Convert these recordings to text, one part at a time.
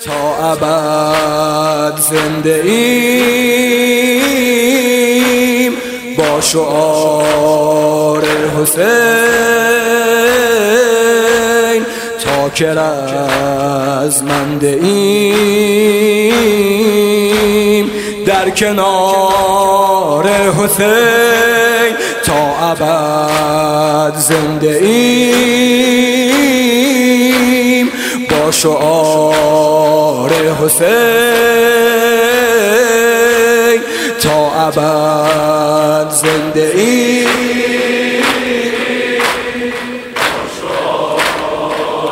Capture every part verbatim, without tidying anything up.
تا ابد زنده ایم با شعار حسین، تا که رزمنده ایم در کنار حسین، تا ابد زنده ایم با شعار حسین، تا ابد زنده ایم با شعار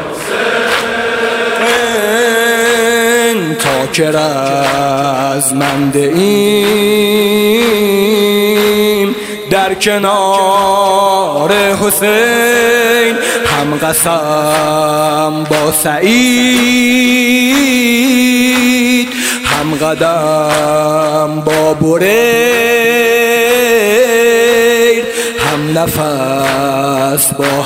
حسین، تا که رزمنده ایم در کنار حسین، هم قسم با سعید، هم قدم با بریر، هم نفس با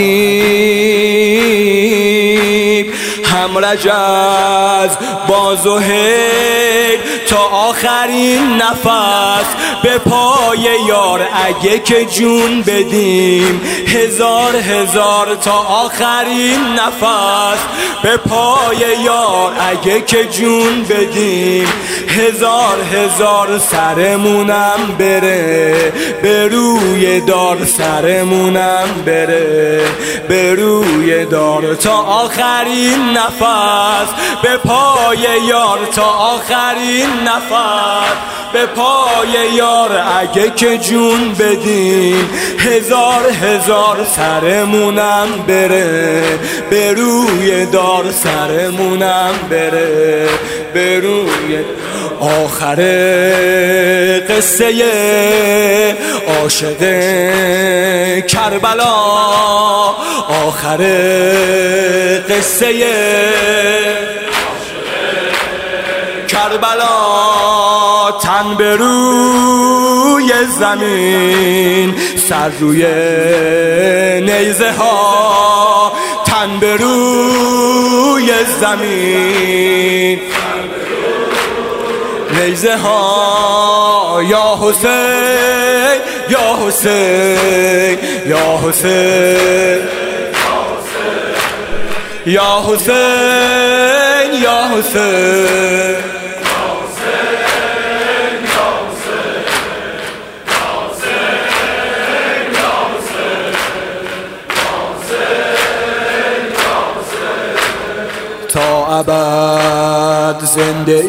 حبیب، هم رجز با زهیر، تا آخرین نفس به پای یار اگه که جون بدیم، هزار هزار تا آخرین نفس به پای یار اگه که جون بدیم، هزار هزار سرمونم بره به روی دار، سرمونم بره به روی دار، تا آخرین نفس به پای یار، تا آخرین نفس به پای یار اگه که جون بدیم، هزار هزار سرمونم بره به روی دار، سرمونم بره به روی. آخر قصه عاشق کربلا، آخر قصه کربلا، تن به روی زمین، سر روی نیزه ها، تن به روی زمین، نیزه ها، یا حسین یا حسین یا حسین یا حسین یا حسین تا ابد زنده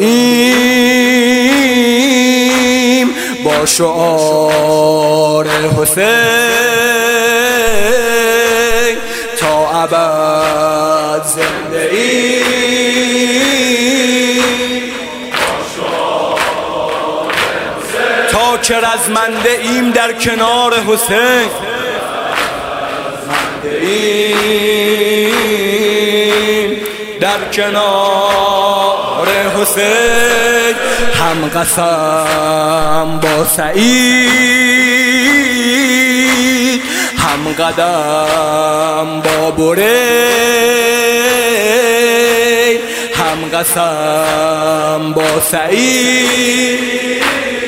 ایم با شعار حسین، تا ابد زنده ایم با شعار حسین، تا که رزمنده ایم در کنار حسین، رزمنده ایم در کنار حسین، هم قسم با سعید، هم قدم با بریر، هم قسم با سعید،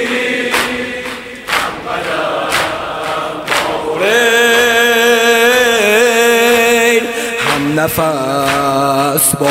هم قدم با بریر، هم نفس با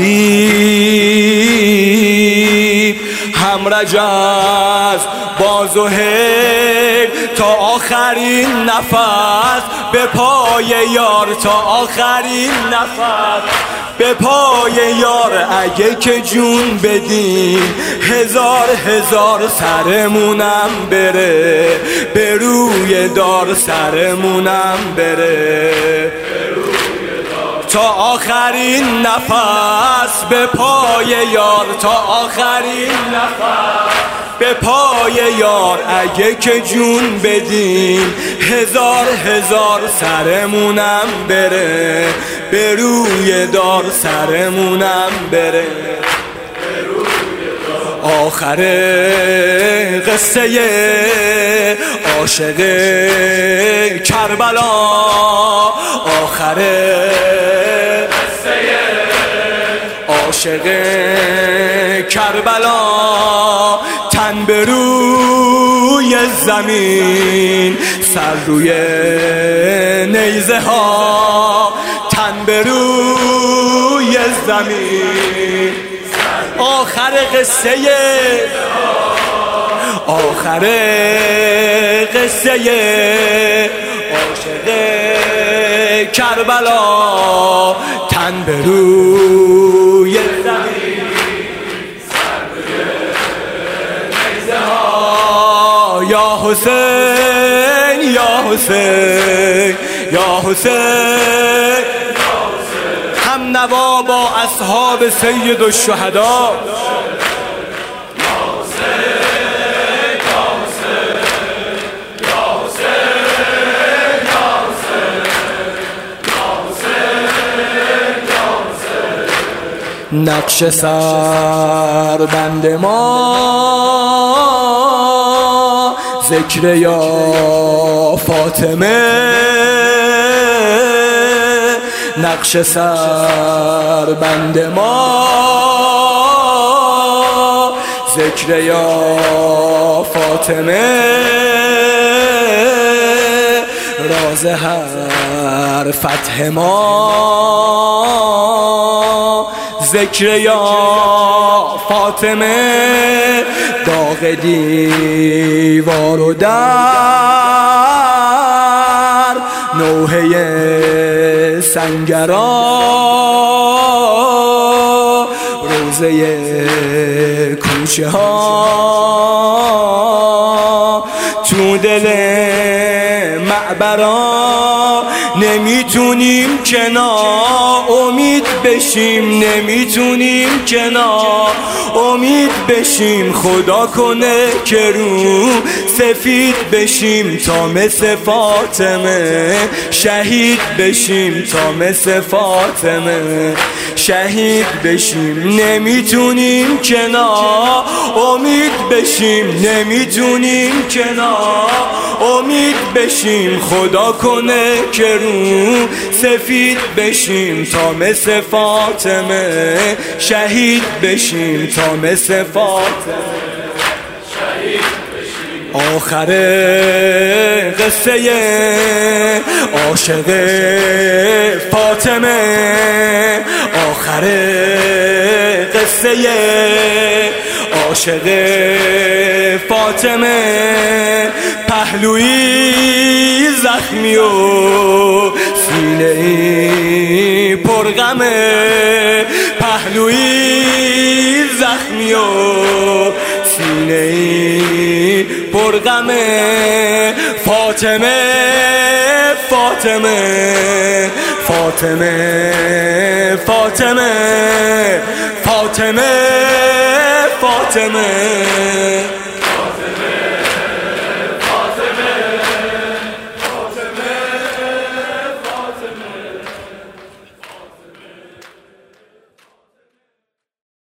حبیب، هم رجز با زهیر، تا آخرین نفس به پای یار، تا آخرین نفس به پای یار اگه که جون بدیم، هزار هزار سرمونم بره به روی دار، سرمونم بره تا آخرین نفس به پای یار، تا آخرین نفس به پای یار اگه که جون بدیم، هزار هزار سرمونم بره به روی دار، سرمونم بره. آخر قصه عاشق کربلا، آخر قصه عاشق کربلا، تن به روی زمین، سر روی نیزه ها، تن به روی زمین. آخر قصه آخر قصه عاشق کربلا، تن به روی زمین، سر روی نیزه ها. یا حسین یا حسین یا حسین، هم نوا با اصحاب سید الشهدا. نقش سر بند ما، ذکر یا فاطمه. نقش سر بند ما، ذکر یا فاطمه. راز هر فتح ما، ذکر یا فاطمه. داغ دیوار و در، نوحه سنگرا، روزه کوچه ها، تو دل معبرا. نمیتونیم کنار امید بشیم، نمیتونیم کنار امید بشیم. خدا کنه که رو سفید بشیم تا مثل فاطمه، شهید بشیم تا مثل فاطمه، شهید بشیم. نمیتونیم کنار امید بشیم، نمیتونیم کنار امید بشیم. خدا کنه که رو سفید بشیم تا مثل فاطمه، شهید بشیم تا مثل فاطمه، شهید بشیم. آخر قصه عاشق فاطمه، آخر قصه عاشق فاطمه. پهلویی زخمی و سینه‌ای پرغمه، پهلویی زخمی و سینه‌ای پرغمه. فاطمه فاطمه فاطمه فاطمه فاطمه فاطمه